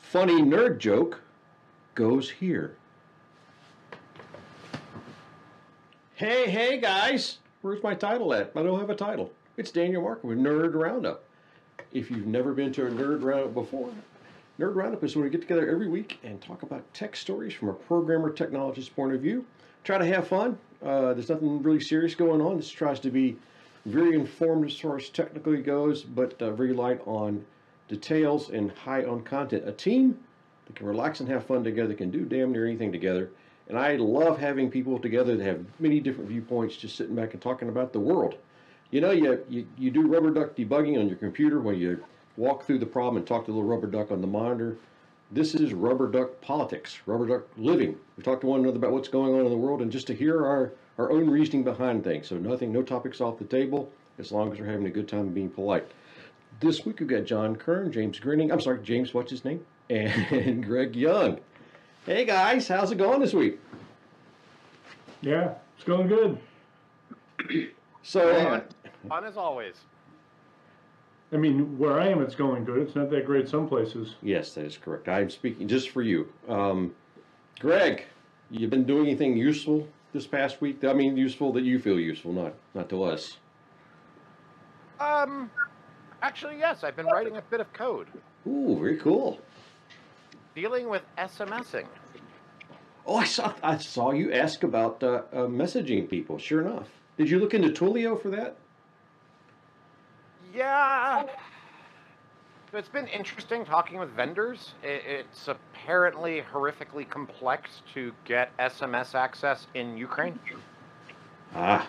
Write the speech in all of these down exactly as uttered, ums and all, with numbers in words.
funny nerd joke goes here. Hey, hey, guys. Where's my title at? I don't have a title. It's Daniel Mark with Nerd Roundup. If you've never been to a Nerd Roundup before, Nerd Roundup is when we get together every week and talk about tech stories from a programmer technologist point of view. Try to have fun. Uh, there's nothing really serious going on. This tries to be very informed as far as technically goes, but uh, very light on details and high on content. A team that can relax and have fun together can do damn near anything together. And I love having people together that have many different viewpoints, just sitting back and talking about the world. You know, you, you, you do rubber duck debugging on your computer when you walk through the problem and talk to the little rubber duck on the monitor. This is rubber duck politics, rubber duck living. We talk to one another about what's going on in the world and just to hear our, our own reasoning behind things. So nothing, no topics off the table, as long as we're having a good time and being polite. This week we've got John Kern, James Grinning, I'm sorry, James, what's his name? And Greg Young. Hey guys, how's it going this week? Yeah, it's going good. So, fun, fun as always. I mean, where I am, it's going good. It's not that great some places. Yes, that is correct. I'm speaking just for you. Um, Greg, you been doing anything useful this past week? I mean, useful that you feel useful, not not to us. Um, actually, yes. I've been writing a bit of code. Ooh, very cool. Dealing with SMSing. Oh, I saw I saw you ask about uh, uh, messaging people. Sure enough. Did you look into Twilio for that? Yeah. It's been interesting talking with vendors. It's apparently horrifically complex to get S M S access in Ukraine. Ah.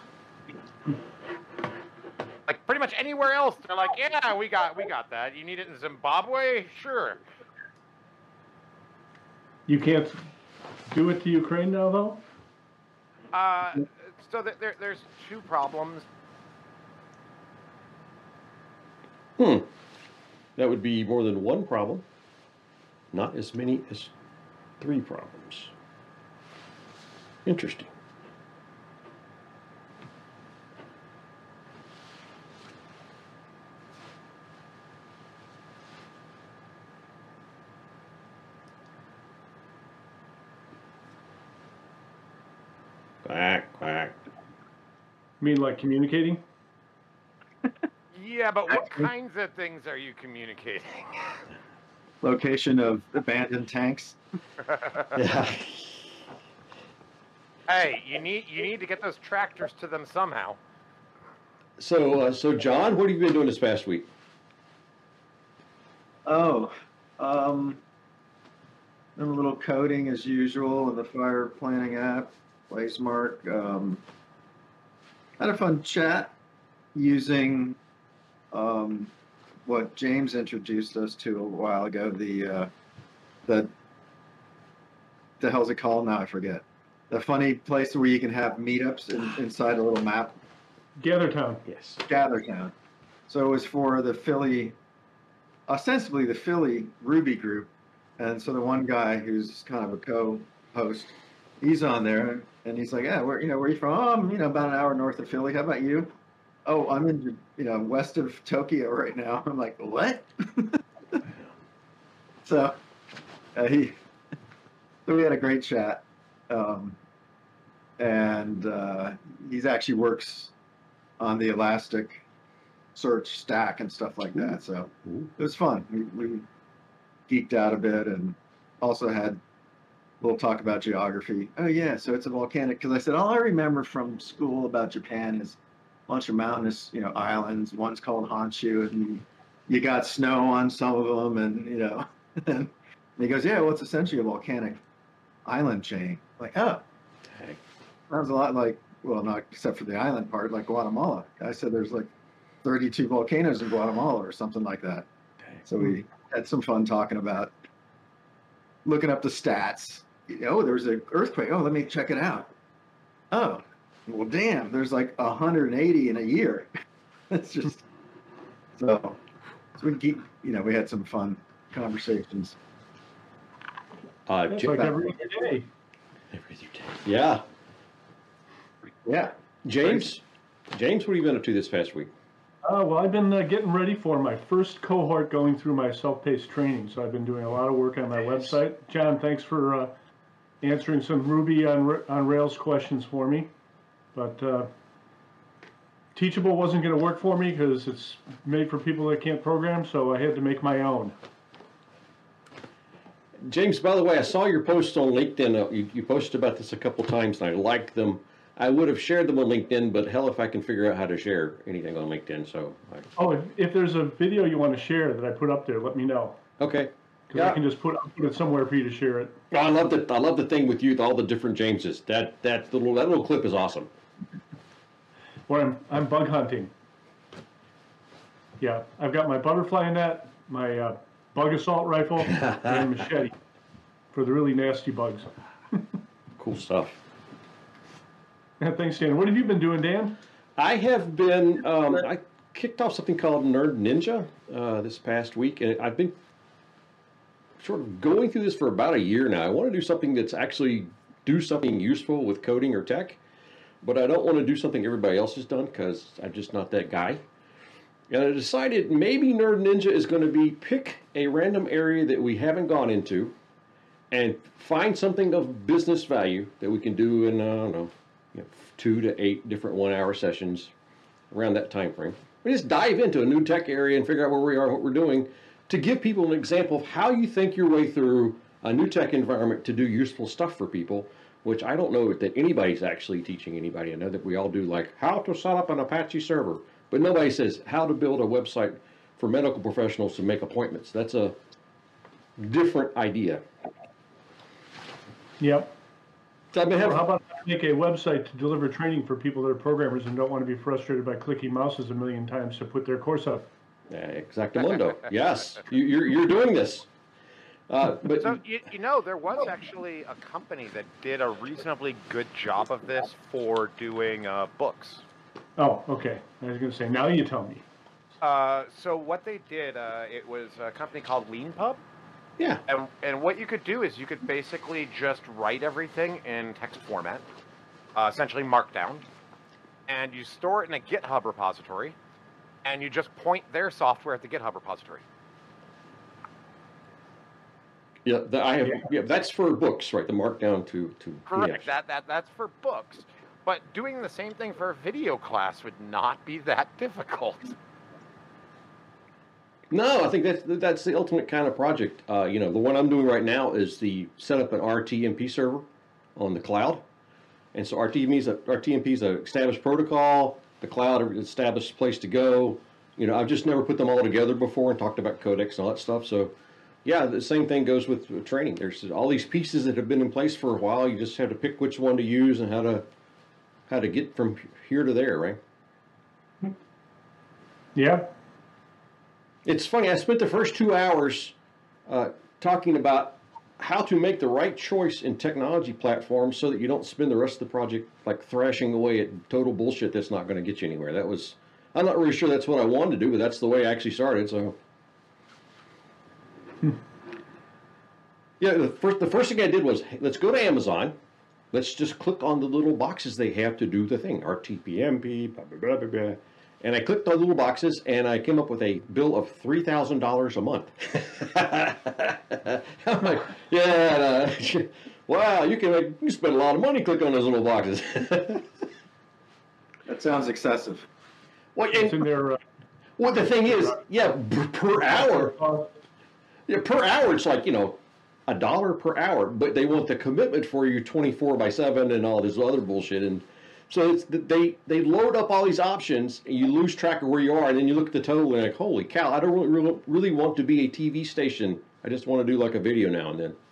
Like pretty much anywhere else, they're like, yeah, we got we got that. You need it in Zimbabwe? Sure. You can't do it to Ukraine now, though? Uh, so th- there, there's two problems. Hmm. That would be more than one problem. Not as many as three problems. Interesting. Quack, quack. You mean like communicating? Yeah, but what kinds of things are you communicating? Location of abandoned tanks. Yeah. Hey, you need you need to get those tractors to them somehow. So, uh, so John, what have you been doing this past week? Oh, um, done a little coding as usual in the fire planning app, Placemark. Um, had a fun chat using um, what James introduced us to a while ago. The uh, the the hell's it called now? I forget. The funny place where you can have meetups in, inside a little map. GatherTown. Yes. GatherTown. So it was for the Philly, ostensibly the Philly Ruby group. And so the one guy who's kind of a co-host, he's on there and he's like, yeah, where, you know, where are you from? Oh, I'm, you know, about an hour north of Philly. How about you? Oh, I'm in, you know, west of Tokyo right now. I'm like, what? so uh, he, so we had a great chat. Um, and uh, he's actually works on the Elastic search stack and stuff like that. So it was fun. We, we geeked out a bit and also had a little talk about geography. Oh yeah, so it's a volcanic, because I said all I remember from school about Japan is a bunch of mountainous, you know, islands. One's called Honshu, and you, you got snow on some of them, and you know. And he goes, yeah, well, it's essentially a volcanic island chain. Like, oh, Dang. sounds a lot like, well, not except for the island part, like Guatemala. I said there's like thirty-two volcanoes in Guatemala or something like that. Dang. So we had some fun talking about looking up the stats. Oh, there's an earthquake. Oh, let me check it out. Oh, well, damn, there's like one hundred eighty in a year. It's just, so, so we keep, you know, we had some fun conversations. Uh, It's J- like every other day. every other day. Yeah. Yeah. James, James, what have you been up to this past week? Uh, well, I've been uh, getting ready for my first cohort going through my self-paced training, so I've been doing a lot of work on my website. John, thanks for uh, answering some Ruby on, on Rails questions for me. But uh, Teachable wasn't going to work for me because it's made for people that can't program, so I had to make my own. James, by the way, I saw your posts on LinkedIn. Uh, you, you posted about this a couple times, and I liked them. I would have shared them on LinkedIn, but hell if I can figure out how to share anything on LinkedIn. So, I... Oh, if, if there's a video you want to share that I put up there, let me know. Okay. Because Yeah. I can just put, put it somewhere for you to share it. I love the I love the thing with you, with all the different Jameses. That that little that little clip is awesome. Where I'm I'm bug hunting. Yeah, I've got my butterfly net, my uh, bug assault rifle, and machete for the really nasty bugs. Cool stuff. Thanks, Dan. What have you been doing, Dan? I have been, um, I kicked off something called Nerd Ninja uh, this past week, and I've been sort of going through this for about a year now. I want to do something that's actually do something useful with coding or tech, but I don't want to do something everybody else has done because I'm just not that guy. And I decided maybe Nerd Ninja is going to be pick a random area that we haven't gone into and find something of business value that we can do in, uh, I don't know, you know, two to eight different one-hour sessions around that time frame. We just dive into a new tech area and figure out where we are and what we're doing to give people an example of how you think your way through a new tech environment to do useful stuff for people, which I don't know that anybody's actually teaching anybody. I know that we all do like how to set up an Apache server, but nobody says how to build a website for medical professionals to make appointments. That's a different idea. Yep. So I've been Or having, how about I make a website to deliver training for people that are programmers and don't want to be frustrated by clicking mouses a million times to put their course up? Exactamundo. Yes, you, you're you're doing this. Uh, but So, you, you know, there was actually a company that did a reasonably good job of this for doing uh, books. Oh, okay. I was going to say, now you tell me. Uh, so what they did, uh, it was a company called LeanPub. yeah, And, and what you could do is you could basically just write everything in text format, uh, essentially Markdown, and you store it in a GitHub repository, and you just point their software at the GitHub repository. yeah, the, I have. Yeah, that's for books, right? The markdown to to Correct. P D Fs. That, that, that's for books. But doing the same thing for a video class would not be that difficult. No, I think that's that's the ultimate kind of project. Uh, you know, the one I'm doing right now is the set up an R T M P server on the cloud, and so R T M P is a R T M P is an established protocol. The cloud is an established place to go. You know, I've just never put them all together before and talked about codecs and all that stuff. So, yeah, the same thing goes with, with training. There's all these pieces that have been in place for a while. You just have to pick which one to use and how to how to get from here to there, right? Yeah. It's funny, I spent the first two hours uh, talking about how to make the right choice in technology platforms so that you don't spend the rest of the project like thrashing away at total bullshit that's not going to get you anywhere. That was, I'm not really sure that's what I wanted to do, but that's the way I actually started, so. Hmm. Yeah, the first, the first thing I did was, hey, let's go to Amazon. Let's just click on the little boxes they have to do the thing, R T P M P, blah, blah, blah, blah, blah. And I clicked on the little boxes, and I came up with a bill of three thousand dollars a month. I'm like, yeah, uh, wow, you can, like, you can spend a lot of money clicking on those little boxes. That sounds excessive. Well, It's in and, their, uh, well, the thing is, yeah, per, per hour, uh, yeah, per hour, it's like, you know, a dollar per hour, but they want the commitment for you twenty-four by seven and all this other bullshit. And so it's, they, they load up all these options, and you lose track of where you are, and then you look at the total and you're like, holy cow, I don't really, really, really want to be a T V station. I just want to do like a video now and then.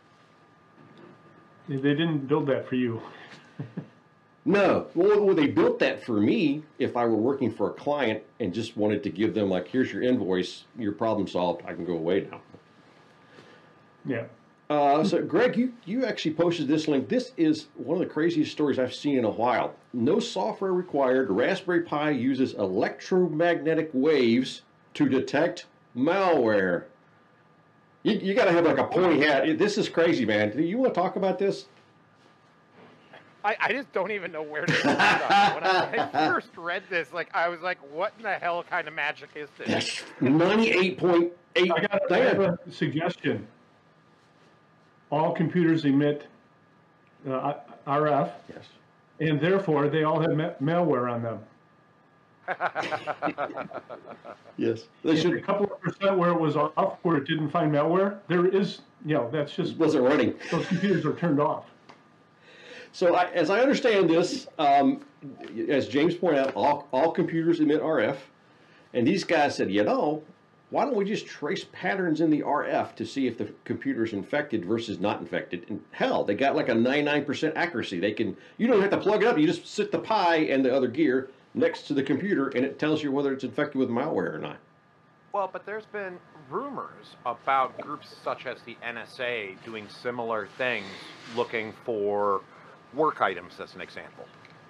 they didn't build that for you. No, well, well, they built that for me if I were working for a client and just wanted to give them like, here's your invoice, your problem solved, I can go away now. Yeah. Uh, so, Greg, you, you actually posted this link. This is one of the craziest stories I've seen in a while. No software required. Raspberry Pi uses electromagnetic waves to detect malware. You, you got to have like a pointy hat. This is crazy, man. Do you want to talk about this? I, I just don't even know where to start. When I, when I first read this, like I was like, "What in the hell kind of magic is this?" Yes, ninety-eight point eight. I got I have a suggestion. All computers emit uh, R F, Yes. and therefore they all have ma- malware on them. Yes. They And a should. couple of percent where it was off, where it didn't find malware, there is, you know, that's just, Wasn't running. those computers are turned off. So I, as I understand this, um, as James pointed out, all, all computers emit R F, and these guys said, you know, why don't we just trace patterns in the R F to see if the computer is infected versus not infected? And hell, they got like a ninety-nine percent accuracy. They can, you don't have to plug it up. You just sit the Pi and the other gear next to the computer, and it tells you whether it's infected with malware or not. Well, but there's been rumors about groups such as the N S A doing similar things, looking for work items, as an example.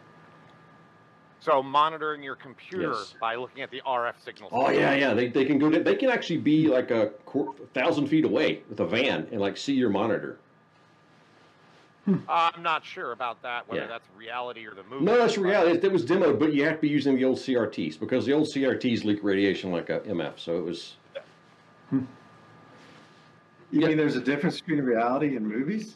So monitoring your computer Yes. by looking at the R F signals. Oh yeah, yeah. They, they can go. To, they can actually be like a qu- thousand feet away with a van and like see your monitor. Uh, I'm not sure about that, whether Yeah. that's reality or the movie. No, that's reality. It, it was demoed, but you have to be using the old C R Ts because the old C R Ts leak radiation like a M F. So it was. You Yeah. mean there's a difference between reality and movies?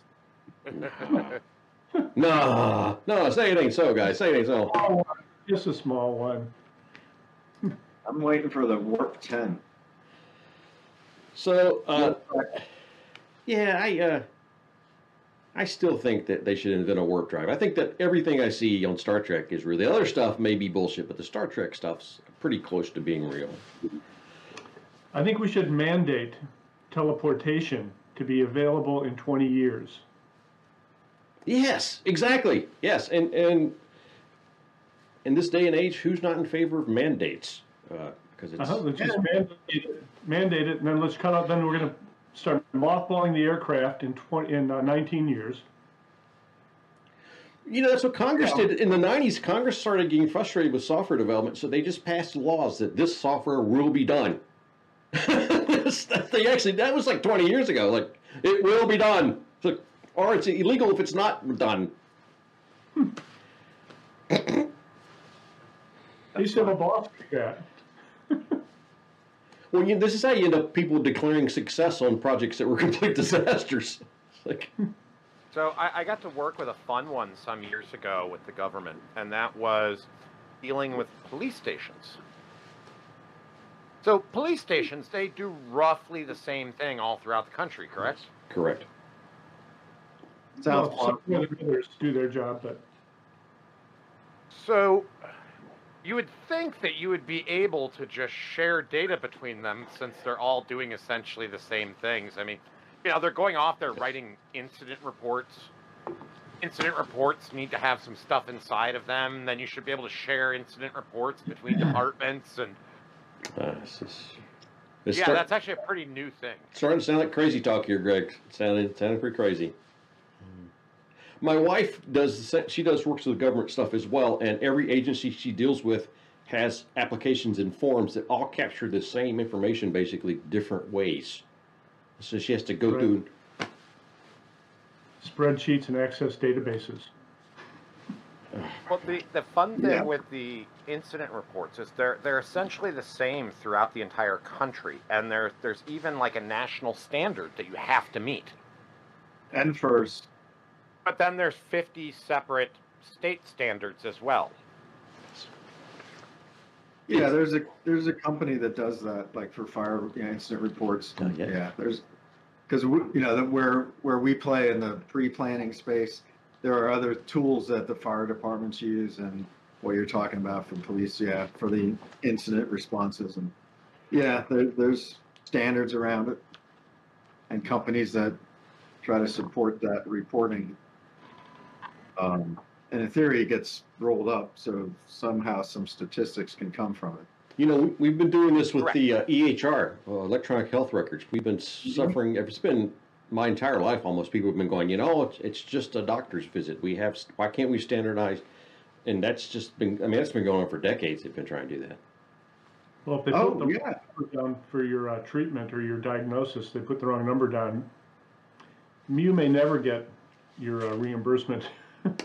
No, no, say it ain't so, guys. Say it ain't so. Small one, just a small one. I'm waiting for the Warp ten. So, uh, yeah, I, uh, I still think that they should invent a warp drive. I think that everything I see on Star Trek is real. The other stuff may be bullshit, but the Star Trek stuff's pretty close to being real. I think we should mandate teleportation to be available in twenty years. Yes, exactly. Yes, and and in this day and age, who's not in favor of mandates? Because it's Uh-huh, let's just mandate it, mandate it, and then let's cut out, then we're gonna start mothballing the aircraft in twenty, in uh, nineteen years. you know that's what Congress Yeah. did in the nineties. Congress started getting frustrated with software development, so they just passed laws that this software will be done. They actually that was like twenty years ago. Like it will be done. It's like, or it's illegal if it's not done. They used to have a boss like that. Well, you, this is how you end up people declaring success on projects that were complete disasters. It's like, So I, I got to work with a fun one some years ago with the government, and that was dealing with police stations. So police stations, they do roughly the same thing all throughout the country, correct? correct. Sounds Well, fun. some of the others do their job, but So you would think that you would be able to just share data between them since they're all doing essentially the same things. I mean, you know, they're going off, they're writing incident reports. Incident reports need to have some stuff inside of them. Then you should be able to share incident reports between departments. And Uh, this is, it's yeah, start- that's actually a pretty new thing. starting to sound like crazy talk here, Greg. It sounded, it sounded pretty crazy. My wife does, the sa- she does works with government stuff as well, and every agency she deals with has applications and forms that all capture the same information, basically different ways. So she has to go Right. through. spreadsheets and access databases. Well, the, the fun thing Yeah. with the incident reports is they're they're essentially the same throughout the entire country, and there there's even like a national standard that you have to meet. And first, But then there's fifty separate state standards as well. yeah, there's a there's a company that does that, like for fire you know, incident reports. Oh, yeah. Yeah, there's because you know that where where we play in the pre-planning space, there are other tools that the fire departments use, and what you're talking about for police, yeah, for the incident responses, and yeah, there, there's standards around it, and companies that try to support that reporting. Um, and in theory, it gets rolled up, so somehow some statistics can come from it. You know, we- we've been doing this with Correct. the uh, E H R, uh, electronic health records. We've been suffering. It's been my entire life almost. People have been going, you know, it's, it's just a doctor's visit. We have. Why can't we standardize? And that's just been. I mean, that's been going on for decades. They've been trying to do that. Well, if they Oh, put the yeah. number down for your uh, treatment or your diagnosis, they put the wrong number down, you may never get your uh, reimbursement. I,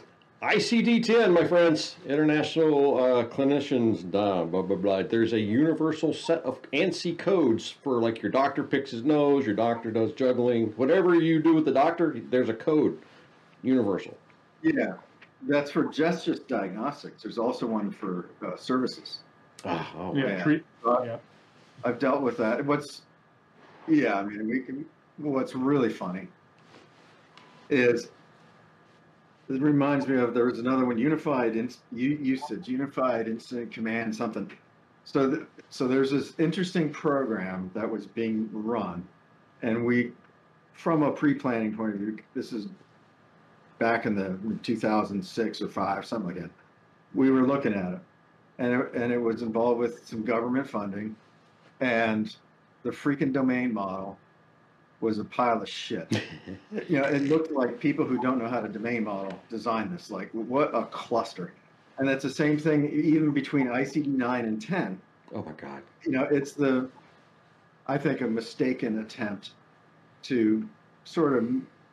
I C D ten, my friends, International uh, Clinicians, uh, blah, blah, blah. There's a universal set of ANSI codes for, like, your doctor picks his nose, your doctor does juggling, whatever you do with the doctor, there's a code, universal. Yeah, that's for just just diagnostics. There's also one for uh, services. Ah, oh, Yeah, yeah. treat, Uh, yeah. I've dealt with that. What's, yeah, I mean, we can, what's really funny is, it reminds me of, there was another one, Unified Inc- U- Usage, Unified Incident Command something. So, th- so there's this interesting program that was being run, and we, from a pre-planning point of view, this is back in the two thousand six or five, something like that. We were looking at it, and it, and it was involved with some government funding, and the freaking domain model was a pile of shit. You know, it looked like people who don't know how to domain model design this. Like, what a cluster! And that's the same thing even between I C D nine and ten. Oh, my God. You know, it's the, I think, a mistaken attempt to sort of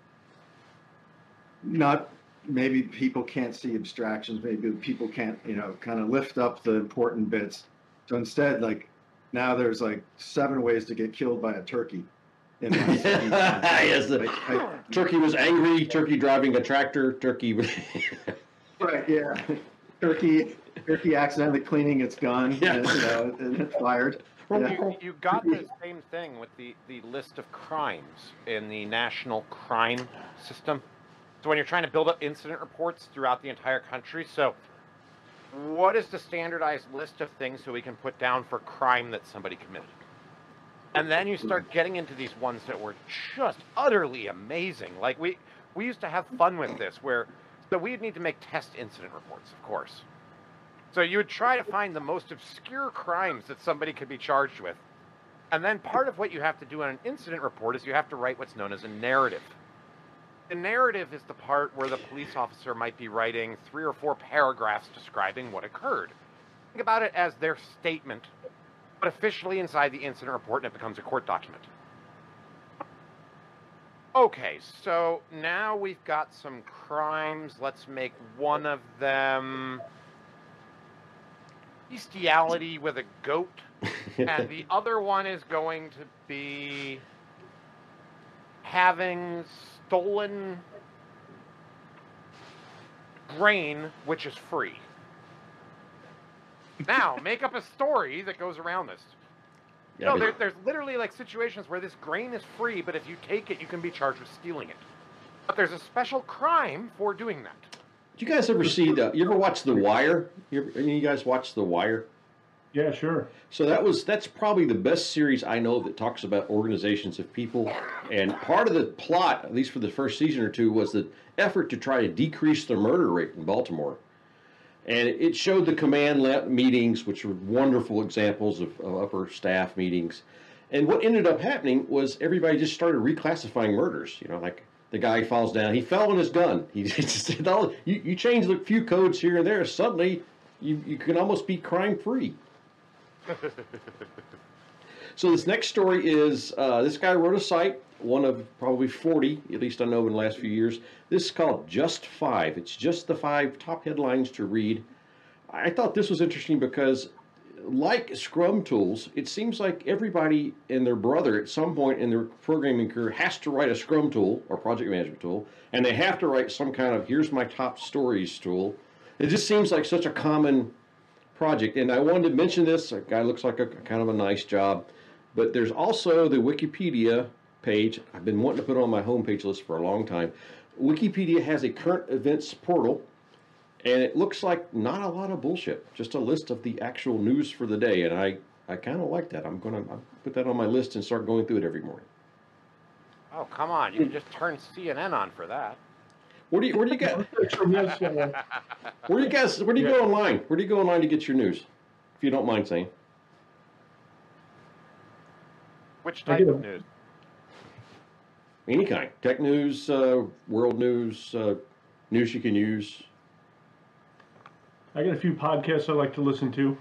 not, maybe people can't see abstractions, maybe people can't, you know, kind of lift up the important bits. So instead, like, now there's like seven ways to get killed by a turkey. In my city. Yes, the, Like, I- Turkey was angry, Turkey driving a tractor, Turkey was... Right, yeah. Turkey, turkey accidentally cleaning its gun, Yeah. and, you know, and it fired. Yeah. You, you got the same thing with the, the list of crimes in the national crime system. So when you're trying to build up incident reports throughout the entire country, so what is the standardized list of things so we can put down for crime that somebody committed? And then you start getting into these ones that were just utterly amazing. Like we we used to have fun with this, where so we'd need to make test incident reports, of course. So you would try to find the most obscure crimes that somebody could be charged with. And then part of what you have to do on an incident report is you have to write what's known as a narrative. The narrative is the part where the police officer might be writing three or four paragraphs describing what occurred. Think about it as their statement, but officially inside the incident report, and it becomes a court document. Okay, so now we've got some crimes. Let's make one of them bestiality with a goat, and the other one is going to be having stolen grain, which is free. Now, make up a story that goes around this. Yeah, no, but- there, there's literally like situations where this grain is free, but if you take it, you can be charged with stealing it. But there's a special crime for doing that. Did you guys ever see the? You ever watch The Wire? You ever, any of you guys watch The Wire? Yeah, sure. So that was that's probably the best series I know that talks about organizations of people. And part of the plot, at least for the first season or two, was the effort to try to decrease the murder rate in Baltimore. And it showed the command le- meetings, which were wonderful examples of, of upper staff meetings. And what ended up happening was everybody just started reclassifying murders. You know, like the guy falls down, he fell on his gun. He just said, oh, you, you change a few codes here and there, suddenly you, you can almost be crime free. So this next story is, uh, this guy wrote a site, one of probably forty, at least I know in the last few years. This is called Just Five. It's just the five top headlines to read. I thought this was interesting because, like Scrum tools, it seems like everybody and their brother at some point in their programming career has to write a Scrum tool or project management tool, and they have to write some kind of here's my top stories tool. It just seems like such a common project, and I wanted to mention this. A guy looks like a kind of a nice job, but there's also the Wikipedia page. I've been wanting to put on my homepage list for a long time. Wikipedia has a current events portal, and it looks like not a lot of bullshit, just a list of the actual news for the day, and I, I kind of like that. I'm going to put that on my list and start going through it every morning. Oh, come on. You can just turn C N N on for that. Where do you, where do you get, From this, uh, where do you guys, where do you Yeah. go online? Where do you go online to get your news, if you don't mind saying? Which I type get of a- news? Any kind. Tech news, uh, world news, uh, news you can use. I got a few podcasts I like to listen to.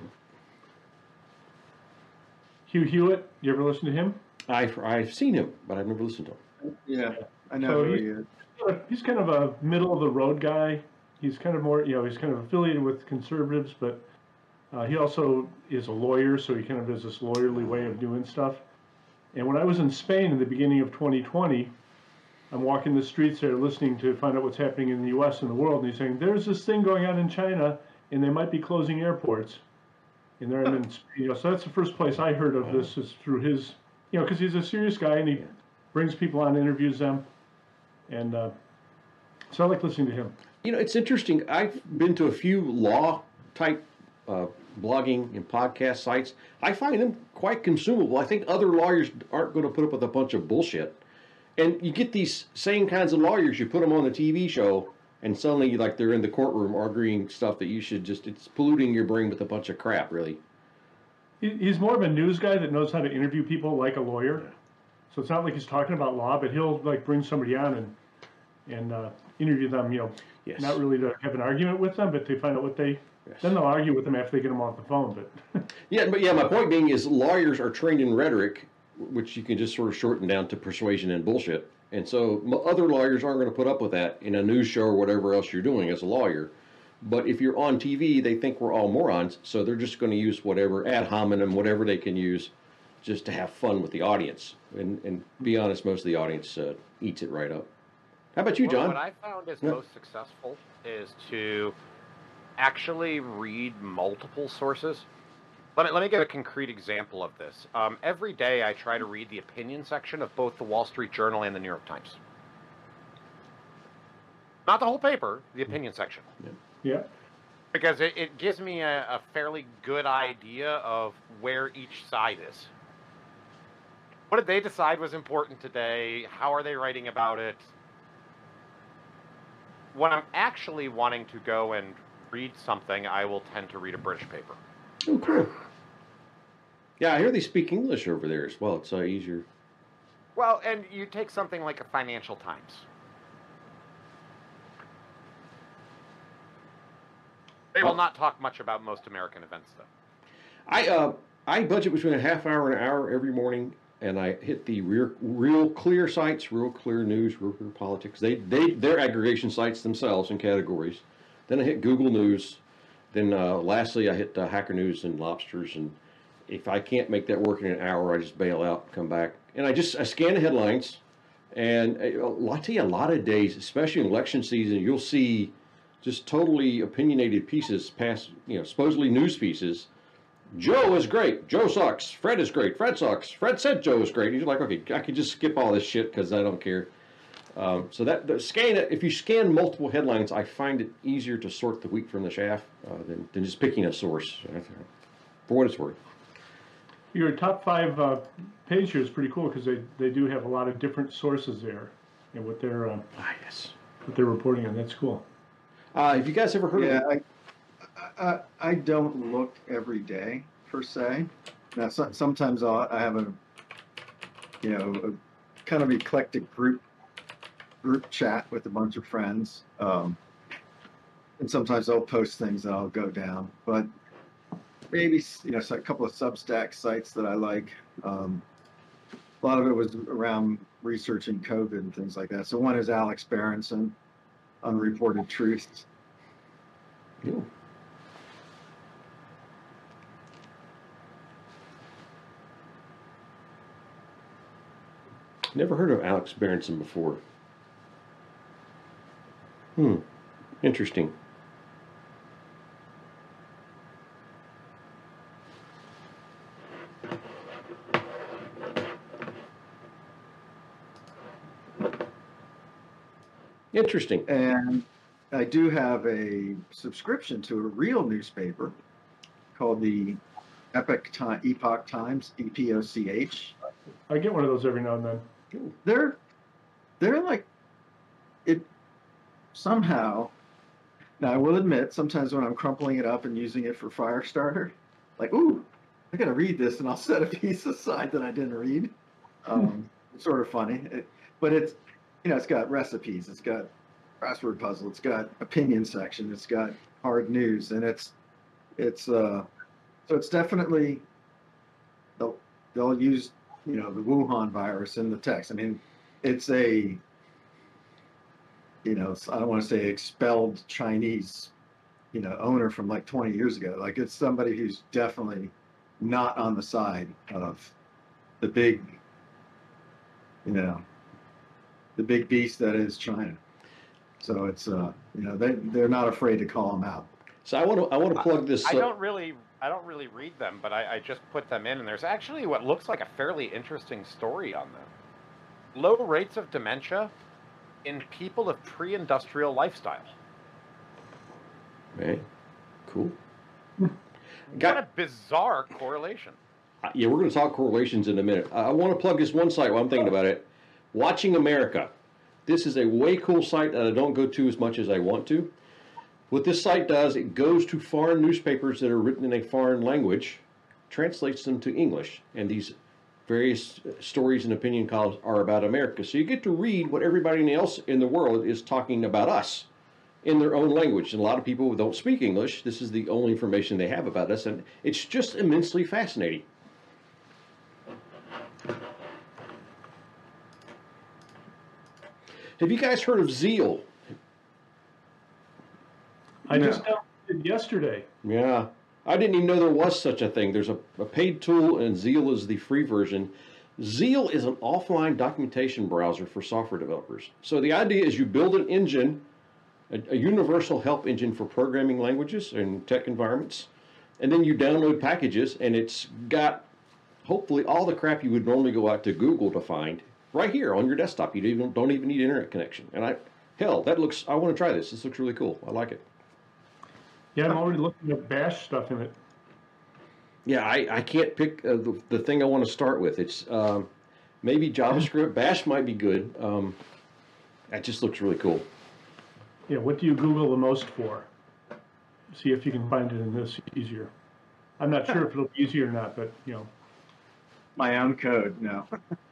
Hugh Hewitt, you ever listen to him? I've, I've seen him, but I've never listened to him. Yeah, I know So who he- he is. Uh, He's kind of a middle of the road guy. he's kind of more, you know, he's kind of affiliated with conservatives, but uh, he also is a lawyer, so he kind of has this lawyerly way of doing stuff. And when I was in Spain in the beginning of twenty twenty, I'm walking the streets there listening to find out what's happening in the U S and the world, and he's saying, there's this thing going on in China, and they might be closing airports. And there I'm in, you know, so that's the first place I heard of this is through his, you know, because he's a serious guy, and he brings people on, interviews them, and uh, so I like listening to him. You know, it's interesting. I've been to a few law type uh, blogging and podcast sites. I find them quite consumable. I think other lawyers aren't going to put up with a bunch of bullshit. And you get these same kinds of lawyers, you put them on a T V show, and suddenly like they're in the courtroom arguing stuff that you should just, it's polluting your brain with a bunch of crap, really. He's more of a news guy that knows how to interview people like a lawyer. So it's not like he's talking about law, but he'll like bring somebody on and and uh, interview them, you know, Yes. not really to have an argument with them, but to find out what they, Yes. then they'll argue with them after they get them off the phone. But Yeah, but yeah, my point being is lawyers are trained in rhetoric, which you can just sort of shorten down to persuasion and bullshit. And so m- other lawyers aren't going to put up with that in a news show or whatever else you're doing as a lawyer. But if you're on T V, they think we're all morons, so they're just going to use whatever ad hominem, whatever they can use, just to have fun with the audience. And, and be honest, most of the audience uh, eats it right up. How about you, Well, John? what I found is Yeah. most successful is to actually read multiple sources. Let me, let me give a concrete example of this. Um, every day I try to read the opinion section of both the Wall Street Journal and the New York Times. Not the whole paper, the opinion section. yeah, Because it, it gives me a, a fairly good idea of where each side is. What did they decide was important today? How are they writing about it? When I'm actually wanting to go and read something, I will tend to read a British paper. Oh, cool. Yeah, I hear they speak English over there as well. It's uh, easier. Well, and you take something like a Financial Times. They will Well- not talk much about most American events, though. I uh, I budget between a half hour and an hour every morning, and I hit the real, real clear sites, real clear news, real clear politics. They they their aggregation sites themselves in categories. Then I hit Google News. Then uh, lastly, I hit uh, Hacker News and Lobsters. And if I can't make that work in an hour, I just bail out, come back, and I just I scan the headlines. And uh, I tell you, a lot of days, especially in election season, you'll see just totally opinionated pieces, past you know supposedly news pieces. Joe is great. Joe sucks. Fred is great. Fred sucks. Fred said Joe is great. He's like, okay, I can just skip all this shit because I don't care. Um, so that the scan, if you scan multiple headlines, I find it easier to sort the wheat from the chaff uh, than, than just picking a source. For what it's worth. your top five uh, page here is pretty cool because they, they do have a lot of different sources there and what they're uh, Ah, yes. what they're reporting on. That's cool. Uh, have you guys ever heard Yeah, of? I, I, I don't look every day per se. Now, so, sometimes I'll, I have a, you know, a kind of eclectic group group chat with a bunch of friends, um, and sometimes I'll post things and I'll go down. But maybe you know, so a couple of Substack sites that I like. Um, a lot of it was around researching COVID and things like that. So one is Alex Berenson, Unreported Truths. Ooh. Never heard of Alex Berenson before. Hmm. Interesting. Interesting. And I do have a subscription to a real newspaper called the Epoch Time, Epoch Times, E P O C H. I get one of those every now and then. They're they're like it somehow. Now I will admit, sometimes when I'm crumpling it up and using it for Firestarter, like, ooh, I gotta read this, and I'll set a piece aside that I didn't read. Um, it's sort of funny, it, but it's you know it's got recipes, it's got crossword puzzle, it's got opinion section, it's got hard news, and it's it's uh so it's definitely they'll they'll use you know the Wuhan virus in the text. I mean, it's a you know, I don't want to say expelled Chinese, you know, owner from like twenty years ago. Like it's somebody who's definitely not on the side of the big, you know, the big beast that is China. So it's, uh, you know, they, they're not afraid to call them out. So I want to I want to plug this. I uh, don't really I don't really read them, but I, I just put them in, and there's actually what looks like a fairly interesting story on them. Low rates of dementia in people of pre-industrial lifestyle. Man, cool. What Got, a bizarre correlation. uh, yeah, we're going to talk correlations in a minute. I, I want to plug this one site while I'm thinking about it. Watching America. This is a way cool site that I don't go to as much as I want to. What this site does, it goes to foreign newspapers that are written in a foreign language, translates them to English, and these various stories and opinion columns are about America. So you get to read what everybody else in the world is talking about us in their own language. And a lot of people who don't speak English, this is the only information they have about us, and it's just immensely fascinating. Have you guys heard of Zeal? I No. just downloaded yesterday. Yeah, I didn't even know there was such a thing. There's a, a paid tool, and Zeal is the free version. Zeal is an offline documentation browser for software developers. So the idea is you build an engine, a, a universal help engine for programming languages and tech environments, and then you download packages, and it's got hopefully all the crap you would normally go out to Google to find right here on your desktop. You don't even, don't even need internet connection. And I, hell, that looks, I want to try this. This looks really cool. I like it. Yeah, I'm already looking at bash stuff in it. Yeah, I, I can't pick uh, the, the thing I want to start with. It's um, maybe JavaScript. Bash might be good. Um, that just looks really cool. Yeah, what do you Google the most for? See if you can find it in this easier. I'm not sure if it'll be easier or not, but, you know. My own code, no.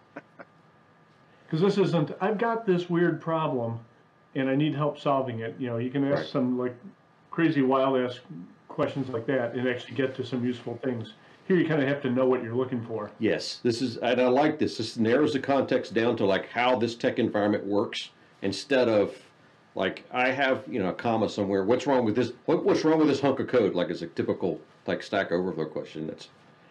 Because this isn't, I've got this weird problem and I need help solving it. You know, you can ask Right. some like crazy wild ass questions like that and actually get to some useful things. Here you kind of have to know what you're looking for. Yes, this is, and I like this. This narrows the context down to like how this tech environment works instead of like I have, you know, a comma somewhere. What's wrong with this? What, what's wrong with this hunk of code? Like it's a typical like Stack Overflow question. That's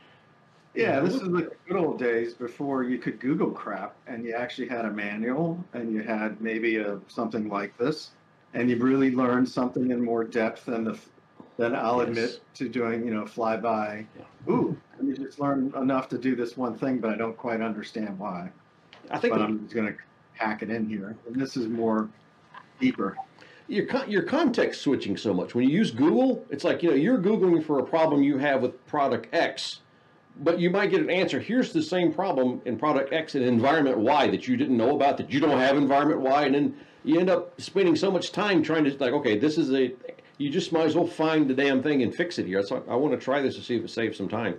Yeah, this is like the good old days before you could Google crap and you actually had a manual and you had maybe a something like this, and you really learned something in more depth than the than I'll Yes. admit to doing, you know, flyby. Ooh, you just learned enough to do this one thing, but I don't quite understand why. I think But the- I'm just gonna hack it in here, and this is more deeper. your con- your context switching so much. When you use Google, it's like, you know, you're Googling for a problem you have with product X, but you might get an answer. Here's the same problem in product X in environment Y that you didn't know about, that you don't have environment Y, and then you end up spending so much time trying to like, okay, this is a, you just might as well find the damn thing and fix it here. So I want to try this to see if it saves some time.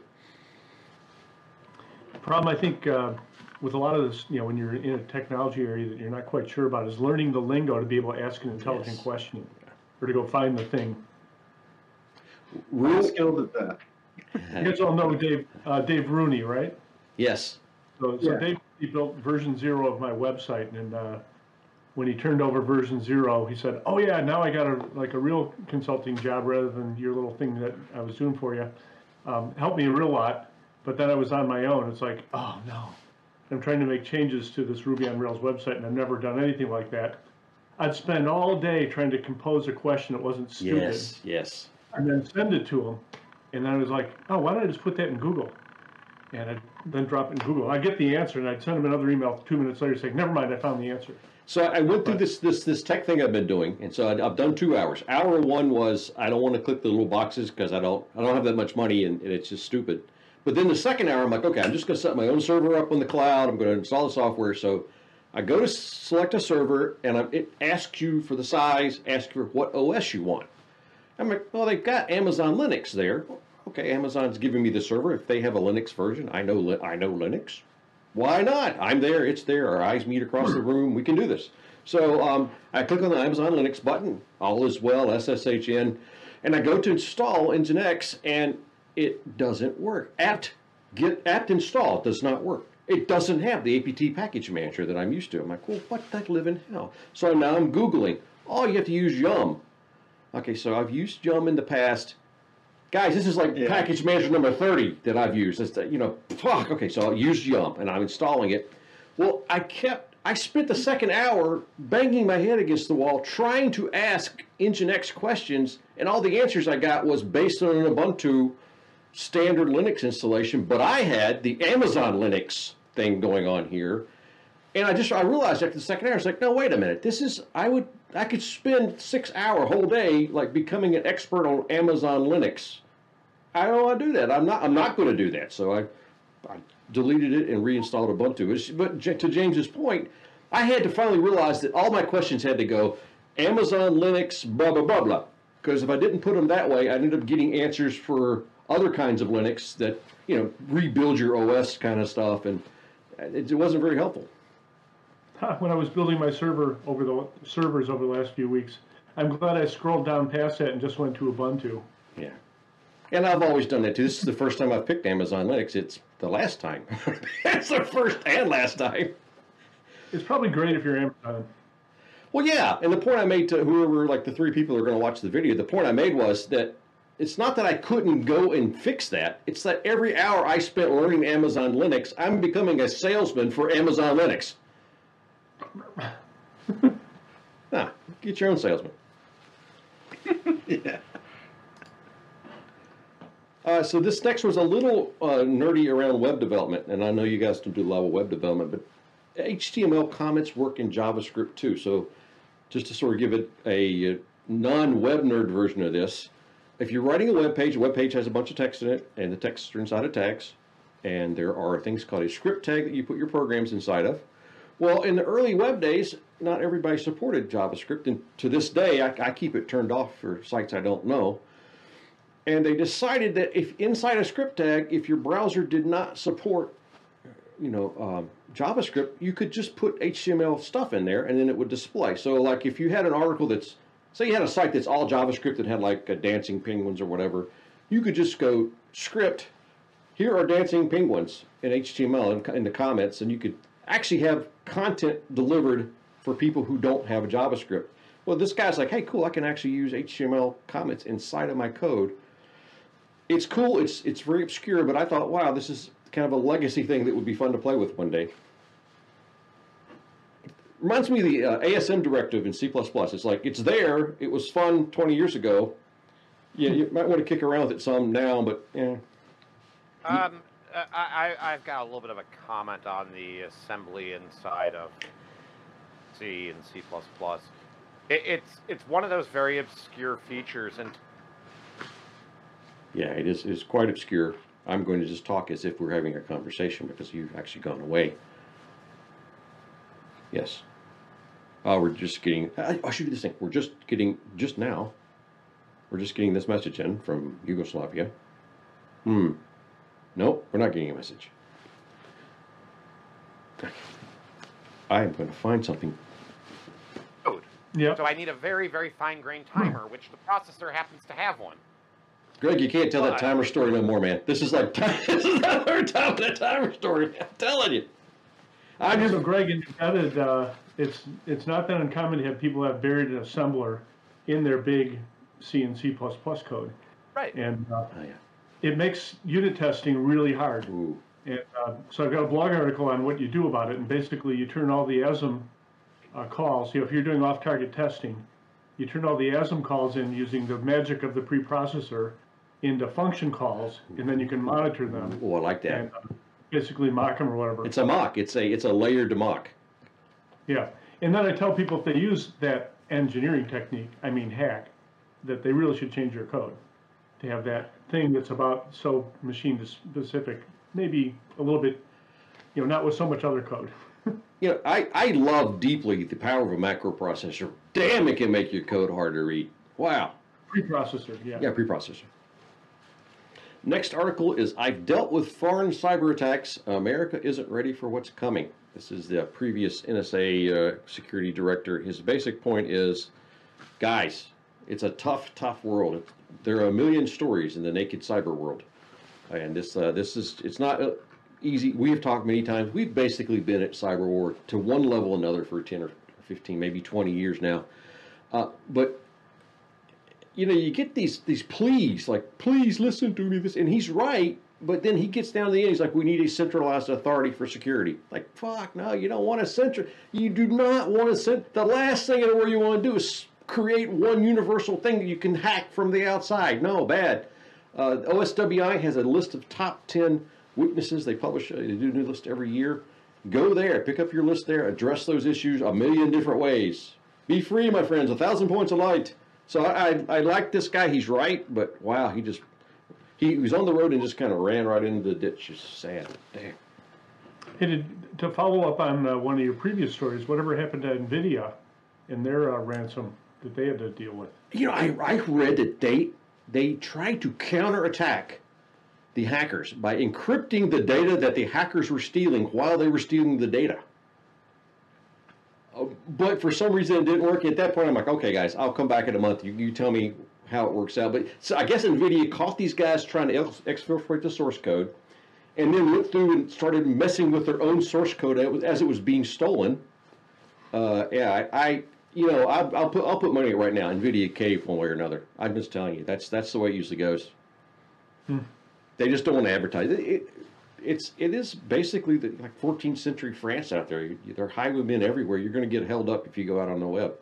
Problem I think uh, with a lot of this, you know, when you're in a technology area that you're not quite sure about is learning the lingo to be able to ask an intelligent Yes. question or to go find the thing. I'm Real, skilled at that. You guys all know Dave uh, Dave Rooney, right? yes. So, so Yeah. Dave he built version zero of my website, and uh, when he turned over version zero, he said, "Oh yeah, now I got a like a real consulting job rather than your little thing that I was doing for you. Um, helped me a real lot." But then I was on my own. It's like, oh no, I'm trying to make changes to this Ruby on Rails website, and I've never done anything like that. I'd spend all day trying to compose a question that wasn't stupid, Yes, yes. and then send it to him. And then I was like, oh, why don't I just put that in Google? And I'd then drop it in Google. I'd get the answer, and I'd send him another email two minutes later saying, never mind, I found the answer. So I went through this this this tech thing I've been doing, and so I'd, I've done two hours. Hour one was I don't want to click the little boxes because I don't I don't have that much money, and, and it's just stupid. But then the second hour, I'm like, okay, I'm just going to set my own server up on the cloud. I'm going to install the software. So I go to select a server, and I, it asks you for the size, asks for what O S you want. I'm like, well, they've got Amazon Linux there. Okay, Amazon's giving me the server. If they have a Linux version, I know Li- I know Linux. Why not? I'm there. It's there. Our eyes meet across the room. We can do this. So um, I click on the Amazon Linux button. All is well, S S H N, and I go to install Nginx, and it doesn't work. At Get apt install does not work. It doesn't have the A P T package manager that I'm used to. I'm like, well, what the living hell? So now I'm Googling. Oh, you have to use Yum. Okay, so I've used Yum in the past. Guys, this is like Yeah. package manager number thirty that I've used. It's the, you know, fuck. Okay, so I'll use Yum, and I'm installing it. Well, I kept, I spent the second hour banging my head against the wall trying to ask Nginx questions, and all the answers I got was based on an Ubuntu standard Linux installation, but I had the Amazon Linux thing going on here. And I just, I realized after the second hour, I was like, no, wait a minute. This is, I would, I could spend six hour whole day like becoming an expert on Amazon Linux. I don't want to do that. I'm not, I'm not going to do that. So I, I deleted it and reinstalled Ubuntu. It's, but J- to James's point, I had to finally realize that all my questions had to go Amazon Linux, blah, blah, blah, blah. Because if I didn't put them that way, I ended up getting answers for other kinds of Linux that, you know, rebuild your O S kind of stuff. And it, it wasn't very helpful. When I was building my server over the servers over the last few weeks, I'm glad I scrolled down past that and just went to Ubuntu. Yeah. And I've always done that too. This is the first time I've picked Amazon Linux. It's the last time. It's the first and last time. It's probably great if you're Amazon. Well, yeah. And the point I made to whoever, like the three people who are going to watch the video, the point I made was that it's not that I couldn't go and fix that. It's that every hour I spent learning Amazon Linux, I'm becoming a salesman for Amazon Linux. Ah, get your own salesman. Yeah. Uh, so this next was a little uh, nerdy around web development, and I know you guys don't do a lot of web development, but H T M L comments work in JavaScript too. So just to sort of give it a non-web nerd version of this, if you're writing a web page, a web page has a bunch of text in it, and the texts are inside of tags, and there are things called a script tag that you put your programs inside of. Well, in the early web days, not everybody supported JavaScript, and to this day, I, I keep it turned off for sites I don't know. And they decided that if inside a script tag, if your browser did not support, you know, um, JavaScript, you could just put H T M L stuff in there, and then it would display. So, like, if you had an article that's, say, you had a site that's all JavaScript that had like uh, dancing penguins or whatever, you could just go script. Here are dancing penguins in H T M L in, in the comments, and you could actually have content delivered for people who don't have JavaScript. Well, this guy's like, hey, cool, I can actually use H T M L comments inside of my code. It's cool, it's it's very obscure, but I thought, wow, this is kind of a legacy thing that would be fun to play with one day. Reminds me of the uh, A S M directive in C plus plus. It's like, it's there, it was fun twenty years ago. Yeah, you might want to kick around with it some now, but yeah. Um, I, I, I've got a little bit of a comment on the assembly inside of C and C plus plus. It, it's it's one of those very obscure features, and Yeah, it is it's quite obscure. I'm going to just talk as if we're having a conversation because you've actually gone away. Yes. Oh, we're just getting, I, I should do this thing. We're just getting, just now, we're just getting this message in from Yugoslavia. Hmm. Nope, we're not getting a message. I am going to find something. code. Yep. So I need a very, very fine-grained timer, which the processor happens to have one. Greg, you can't tell that Why? timer story no more, man. This is like, this is not our time that timer story. I'm telling you. I just, So Greg, in embedded, uh, it's it's not that uncommon to have people have buried an assembler in their big C and C plus plus code, Right. and uh, oh, yeah. it makes unit testing really hard. Ooh. And uh, so I've got a blog article on what you do about it, and basically you turn all the A S M uh, calls. You know, if you're doing off-target testing, you turn all the A S M calls in using the magic of the preprocessor into function calls, and then you can monitor them Oh, I like that. and uh, basically mock them or whatever. It's a mock. It's a it's a layered mock. Yeah, and then I tell people if they use that engineering technique, I mean hack, that they really should change their code to have that thing that's about so machine specific, maybe a little bit, you know, not with so much other code. You know, I, I love deeply the power of a macroprocessor. Damn, it can make your code hard to read. Wow. Preprocessor, yeah. Yeah, preprocessor. Next article is, I've dealt with foreign cyber attacks. America isn't ready for what's coming. This is the previous N S A uh, security director. His basic point is, guys, it's a tough, tough world. There are a million stories in the naked cyber world. And this uh, this is it's not uh, easy. We have talked many times. We've basically been at cyber war to one level or another for ten or fifteen, maybe twenty years now. Uh, but you know, you get these these pleas like, please listen to me, this, and he's right. But then he gets down to the end. He's like, we need a centralized authority for security. Like, fuck, no, you don't want a central. You do not want to send. The last thing in the world you want to do is create one universal thing that you can hack from the outside. No, bad. Uh, O S W I has a list of top ten weaknesses. They publish, they do a new list every year. Go there, pick up your list there, address those issues a million different ways. Be free, my friends, a thousand points of light. So I, I, I like this guy. He's right, but wow, he just. He was on the road and just kind of ran right into the ditch. It's sad. Damn. Hey, did, to follow up on uh, one of your previous stories, whatever happened to NVIDIA and their uh, ransom that they had to deal with? You know, I, I read that they, they tried to counterattack the hackers by encrypting the data that the hackers were stealing while they were stealing the data. Uh, but for some reason it didn't work. At that point, I'm like, okay, guys, I'll come back in a month. You, you tell me how it works out. But so I guess NVIDIA caught these guys trying to exfiltrate the source code, and then went through and started messing with their own source code as it was being stolen. Uh, yeah, I, I, you know, I, I'll put I'll put money right now. NVIDIA caved one way or another. I'm just telling you, that's that's the way it usually goes. Hmm. They just don't want to advertise it. it it's it is basically the, like fourteenth century France out there. There are highwaymen everywhere. You're going to get held up if you go out on the web.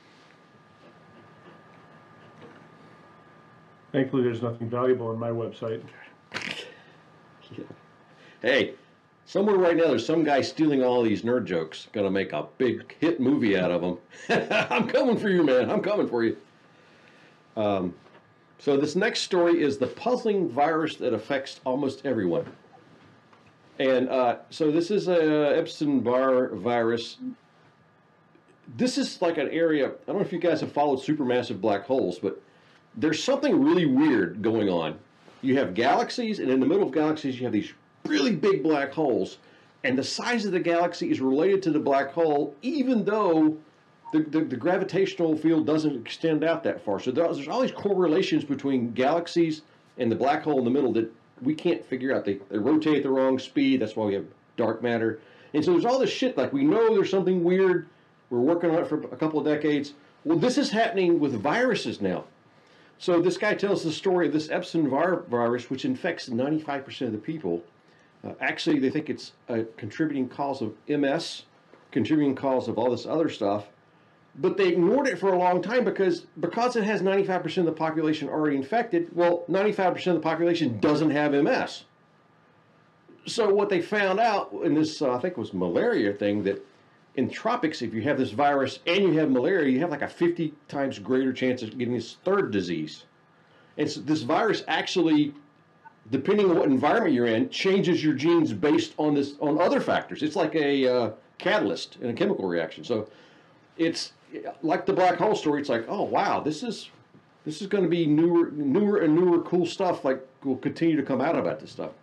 Thankfully, there's nothing valuable on my website. Yeah. Hey, somewhere right now, there's some guy stealing all these nerd jokes. Going to make a big hit movie out of them. I'm coming for you, man. I'm coming for you. Um, so this next story is the puzzling virus that affects almost everyone. And uh, so this is a Epstein-Barr virus. This is like an area, I don't know if you guys have followed supermassive black holes, but there's something really weird going on. You have galaxies, and in the middle of galaxies, you have these really big black holes. And the size of the galaxy is related to the black hole, even though the, the, the gravitational field doesn't extend out that far. So there's, there's all these correlations between galaxies and the black hole in the middle that we can't figure out. They, they rotate at the wrong speed. That's why we have dark matter. And so there's all this shit, like we know there's something weird. We're working on it for a couple of decades. Well, this is happening with viruses now. So this guy tells the story of this Epstein-Barr virus, which infects ninety-five percent of the people. Uh, actually, they think it's a contributing cause of M S, contributing cause of all this other stuff. But they ignored it for a long time because, because it has ninety-five percent of the population already infected, well, ninety-five percent of the population doesn't have M S. So what they found out in this, uh, I think it was malaria thing, that in tropics, if you have this virus and you have malaria, you have like a fifty times greater chance of getting this third disease. And so this virus actually, depending on what environment you're in, changes your genes based on this on other factors. It's like a uh, catalyst in a chemical reaction. So it's like the black hole story. It's like, oh wow, this is this is going to be newer, newer and newer cool stuff. Like will continue to come out about this stuff.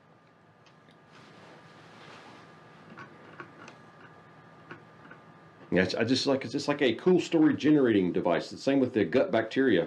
Yeah, I just like it's just like a cool story generating device. The same with the gut bacteria.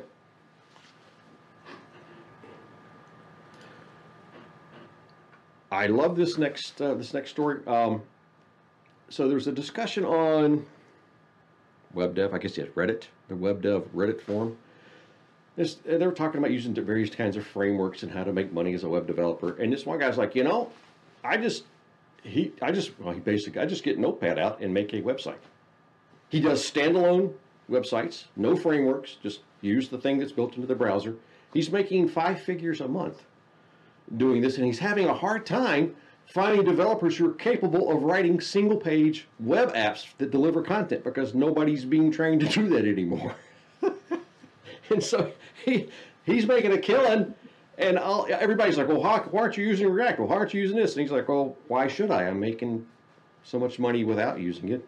I love this next uh, this next story. Um, so there's a discussion on web dev. I guess yes, Reddit, the web dev Reddit forum. This, they were talking about using various kinds of frameworks and how to make money as a web developer. And this one guy's like, you know, I just he I just well he basically I just get Notepad out and make a website. He does standalone websites, no frameworks, just use the thing that's built into the browser. He's making five figures a month doing this, and he's having a hard time finding developers who are capable of writing single-page web apps that deliver content because nobody's being trained to do that anymore. And so he he's making a killing, and I'll, everybody's like, well, how, why aren't you using React? Well, why aren't you using this? And he's like, well, why should I? I'm making so much money without using it.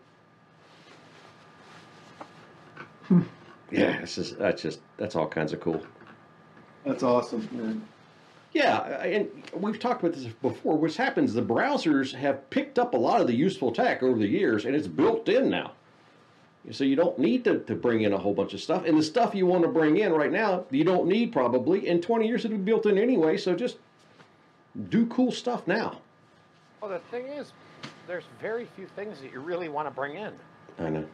Yeah, it's just, that's just that's all kinds of cool. That's awesome, man. Yeah, and we've talked about this before. What happens, the browsers have picked up a lot of the useful tech over the years, and it's built in now. So you don't need to, to bring in a whole bunch of stuff. And the stuff you want to bring in right now, you don't need probably. In twenty years, it'll be built in anyway, so just do cool stuff now. Well, the thing is, there's very few things that you really want to bring in. I know.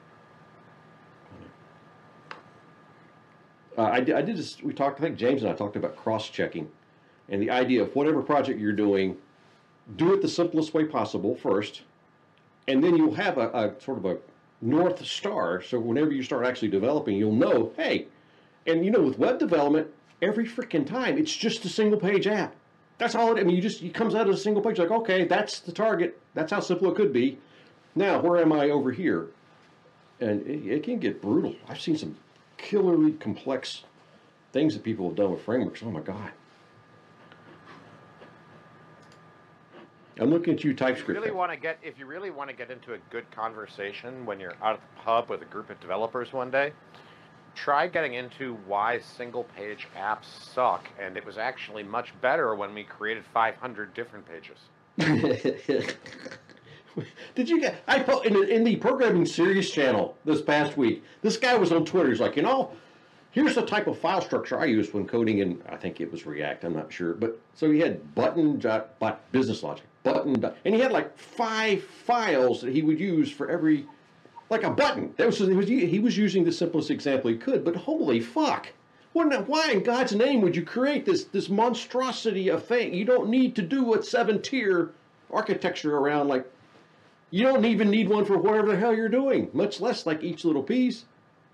Uh, I, did, I did this, we talked, I think James and I talked about cross-checking and the idea of whatever project you're doing, do it the simplest way possible first, and then you'll have a, a sort of a North Star, so whenever you start actually developing, you'll know, hey, and you know, with web development, every freaking time, it's just a single-page app. That's all it, I mean, you just, it comes out as a single page, like, okay, that's the target, that's how simple it could be. Now, where am I over here? And it, it can get brutal. I've seen some killerly complex things that people have done with frameworks. Oh my God. I'm looking at you, If you TypeScript. really want to get, if you really want to get into a good conversation when you're out at the pub with a group of developers one day, try getting into why single-page apps suck, and it was actually much better when we created five hundred different pages. Did you get? I put in, in the programming series channel this past week. This guy was on Twitter. He's like, you know, here's the type of file structure I use when coding in. I think it was React. I'm not sure, but so he had button dot, but business logic button dot, and he had like five files that he would use for every, like a button. That was, it was he was using the simplest example he could. But holy fuck! What, why in God's name would you create this this monstrosity of thing? You don't need to do a seven tier architecture around like. You don't even need one for whatever the hell you're doing, much less like each little piece.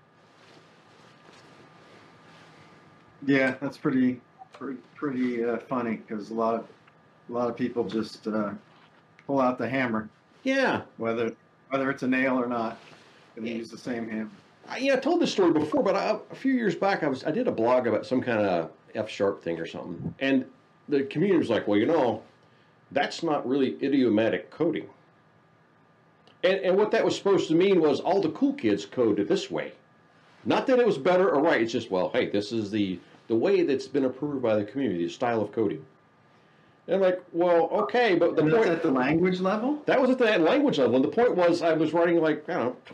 Yeah, that's pretty, pretty, pretty uh, funny because a lot of, a lot of people just uh, pull out the hammer, Yeah. whether whether it's a nail or not. They Yeah. use the same hammer. I, yeah, I told this story before, but I, a few years back, I was I did a blog about some kind of F sharp thing or something, and the community was like, "Well, you know, that's not really idiomatic coding." And, and what that was supposed to mean was all the cool kids coded this way. Not that it was better or right. It's just, well, hey, this is the, the way that's been approved by the community, the style of coding. And I'm like, well, okay, but the And point... that's at the language level? That was at that language level. And the point was I was writing like, I don't know,